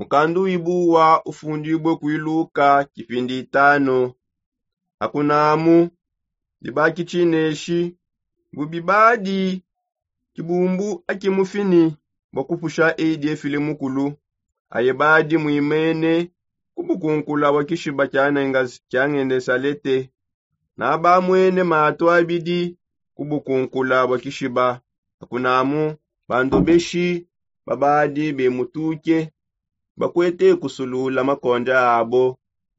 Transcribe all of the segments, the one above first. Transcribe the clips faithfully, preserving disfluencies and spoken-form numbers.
Mukandu ibuwa ufundibwe kuiluka kipindi itano. Hakunamu libaki chineshi bubibadi kibumbu akimufini bakupusha eidi efile mukulu ayebadi muimene kubukunkula wakishiba kyangende salete na ba mwene mato abidi kubukunkula wakishiba. Hakunamu bandu beshi babadi bemutuke bakwete kusulula makonja abo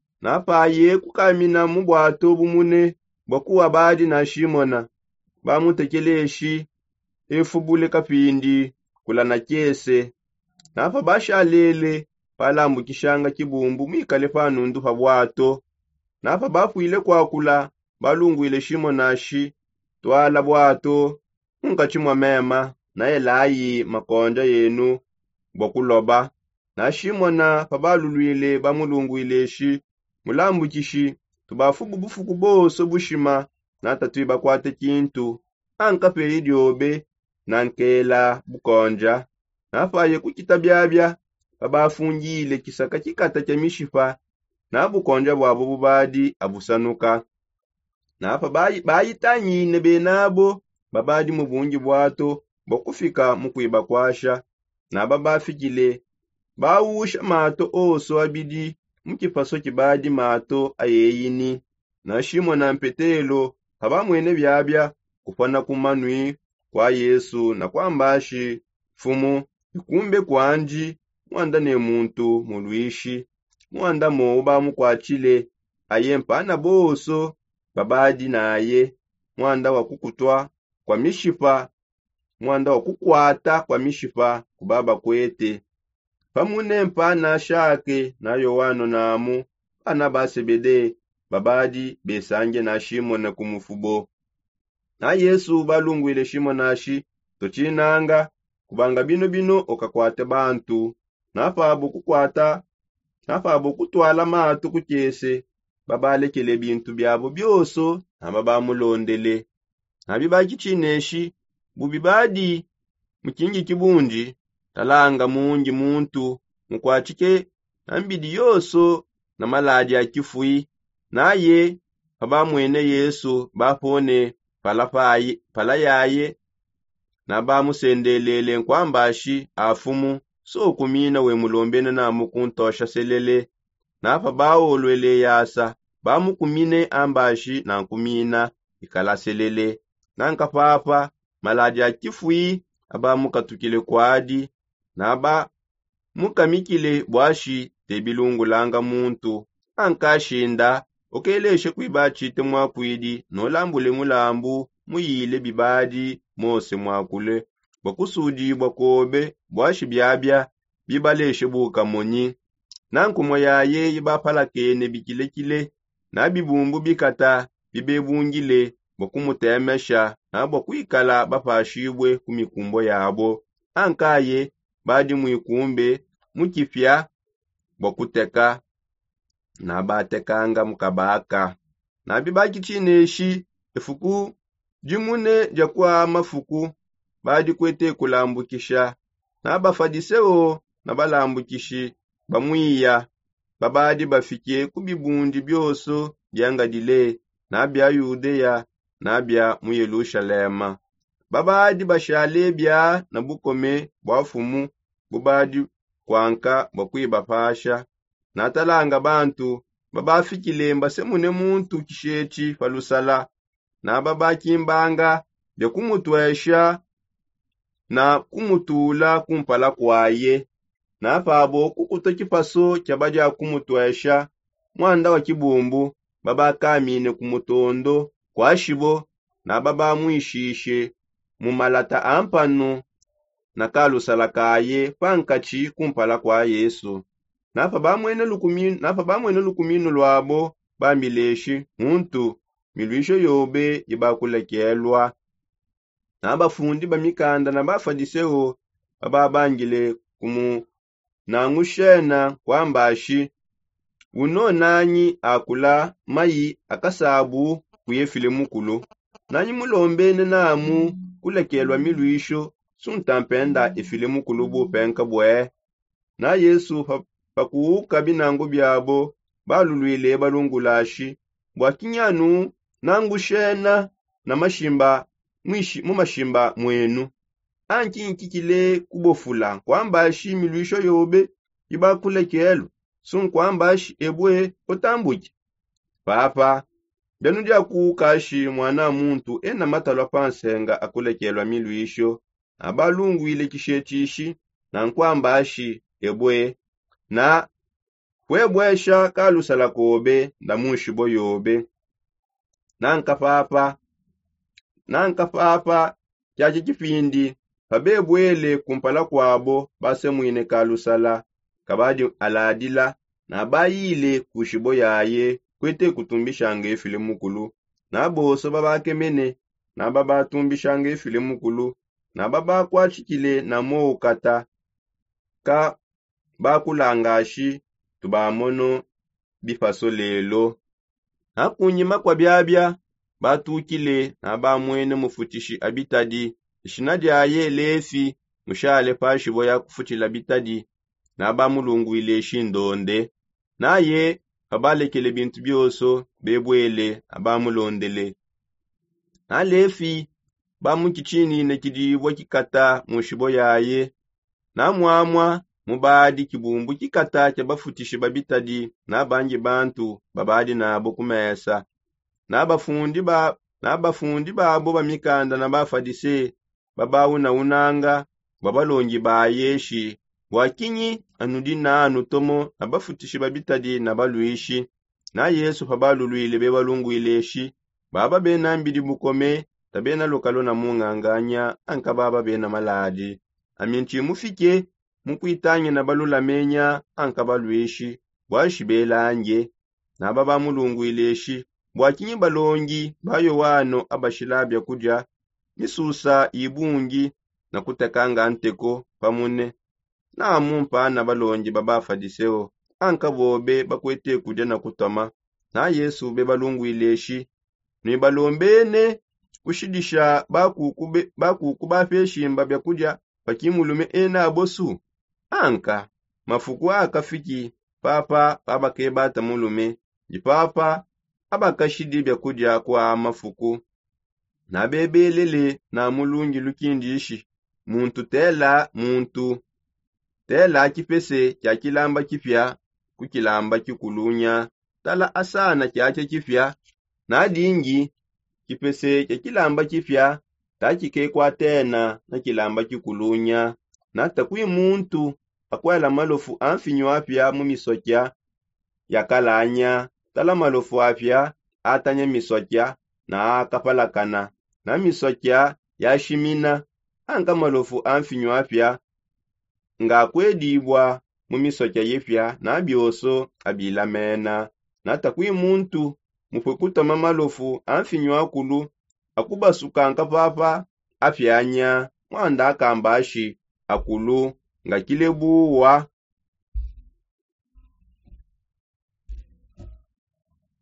napaye kukamina mubwato bumune bakuwa badi na Shimona bamutekeleshi efubule kapindi kula na kyese nafa bashalele palambukishanga kibumbu mwikale panundu pa bwato nafa bafuile kwakula balungwile Shimonashi twala bwato nkachimwa mema na elayi makonja yenu bokuloba na Shimona pabalulwile bamulungwileshi mulambukishi tubafubu bufuku boso bushima na tatu bakwate kintu ankape idiobe na nkela bukonja nafaye kukita byabya babafungile kisaka kikata kya mishipa na bukonja bwabo bubadi abusanuka nafa bayi bayitanyine benabo babadi mubungi bwato bokufika mukwiba kwasha na babafikile bawusha mato oso abidi mukipaso kibadi mato ayeyini na Shimona mpetelo habamwene byabya kupana kumanwi kwa Yesu na kwambashi fumu ikumbe kwanji mwanda ne muntu mulwishi mwanda moba mukwachile ayempana boso babadi naye mwanda wakukutwa kwa mishipa mwanda wakukwata kwa mishipa kubaba kwete pamune mpana shake na Yohano namu ana basebede babadi besange na Shimona kumufubo na Yesu balungwile Shimonashi tochinanga kubanga bino bino okakwate bantu nafabu kukwata nafabu kutwala matu kukyese babalekele bintu byabo byoso nababamulondele nabibaki chineshi bubibadi mukingi kibunji talanga mungi muntu mukwachike nambidi yoso na malaji akifui naye abamwene Yesu bapone palapayi palayaye na bamusendelele nkwambashi afumu so kumina we mulombene na mukuntosha selele nafa bawolwele yasa bamukumine ambashi na nkumina ikala selele nanka papa malaji akifui abamukatukile kwadi naba mukamikile bwashi tebilungulanga muntu ankashinda okeleshe kwibachite mwakwidi nolambule mulambu muyile bibadi mose mwakule bakusudi bakobe bwashi byabya bibaleshe bukamoni nankumo yaye ibapalakene bikilekile na bibumbu bikata bibebungile bakumutemesha na bakwikala bapashibwe kumikumbo yabo ankaye badi mwikumbe mukifya bakuteka na batekanga mukabaka na bibaki chineshi efuku jimune jakwa mafuku badi kwete kulambukisha na bafadiseo na balambukishi bamwiya babadi bafike kubibundi byoso byangadile na bya Yudeya na bya mu Yerusalema babadi bashale bya na bukome bwafumu bubadi kwanka bakwiba pasha na talanga bantu babafikile mbasemune muntu kishechi falusala na babakimbanga bya kumutwesha na kumutula kumpala kwaye na pabo kukutokipaso kyabaja kumutwesha mwanda wa kibumbu babakamine kumutondo kwashibo na baba mwishishe mumalata ampanu na kalusala kaye pankachi kumpala kwa Yesu nafa bamwene lukuminu nafa bamwene lukuminu lwabo bambileshi muntu milwisho yobe ibakulekelwa na bafundi bamikanda na bafadiseo bababangile kumu nangushena kwambashi uno nanyi akula mayi akasabu kuyefile mukulu nanyi mulombene namu kulekelwa milwisho suntampenda ifile mukulu bupenka bwe na Yesu pakuuka binango byabo balulwile balungulashi bwa kinyanu nangu shena na mashimba mwishi mu mashimba mwenu anki nkikile kubofula kwambashi milwisho yobe ibakulekelo sun kwambashi ebwe otambuki papa byanu dia kukashi mwana muntu ena matalwa pansenga akulekelwa milwisho abalungwile kishetishi na nkwambashi ebwe na kwebwesha kalusala kobe ndamushibo yobe nanka papa nanka papa kyachi kifindi pabebwele kumpala kwabo base mwine kalusala kabadi aladila na bayile kushibo yaye kwete kutumbishanga efile mukulu na boso babakemene na baba tumbishanga efile mukulu na baba kwachikile na moukata ka bakulangashi tubamono bifaso lelo hakunyima kwa byabya batukile na bamwene mufutishi abitadi ishinadi aye lefi mushale pashibo ya kufutila bitadi na bamulungwile shindonde naye abalekele bintu byoso bebwele abamulondele na lefi bamukichini ne kidibwa kikata mushibo yaye na mwamwa mubadi kibumbu kikata kya bafutishi babitadi na bangi bantu babadi nabo kumesa na bafundi ba na bafundi babo bamikanda na bafadise babawuna unanga babalongi bayeshi wakinyi anudi na anutomo na bafutishi babitadi na balwishi na Yesu pabalulwile bebalungwileshi baba bena mbidi bukome tabena lokalo na munganganya anka baba bena maladi aminchi mufike mukuitanye na balulamenya anka balwishi bwashi belanje na baba mulungwileshi bwakinyi balongi bayo wano abashilabya kudya misusa ibungi na kutekanga anteko pamune na mumpa na balongi babafadiseo anka bobe bakwete kudya na kutama na Yesu be balungwileshi ni balombene kushidisha bakukube bakukubafeshimba bya kudya pakimulume ena abosu anka mafuku akafiki papa baba kebata mulume jipapa abakashidi bya kudya kwa mafuku na bebelele na mulungi lukindishi muntu tela muntu tela kipese kya kilamba kipya kukilamba kikulunya tala asana kyache kipya na dingi kipese kya kilamba kipya takikekwa tena na kilamba kikulunya na takwi muntu akwela malofu amfinyo apya mu misokya yakalanya tala malofu apya atanye misokya na akapalakana na misokya yashimina anka malofu amfinyo apya nga kwedibwa mu misokya yefya na byoso abilamena na takwi muntu mupwekutama malofu amfinyo akulu akubasuka anka papa afyanya mwanda akambashi akulu nga kilebuwa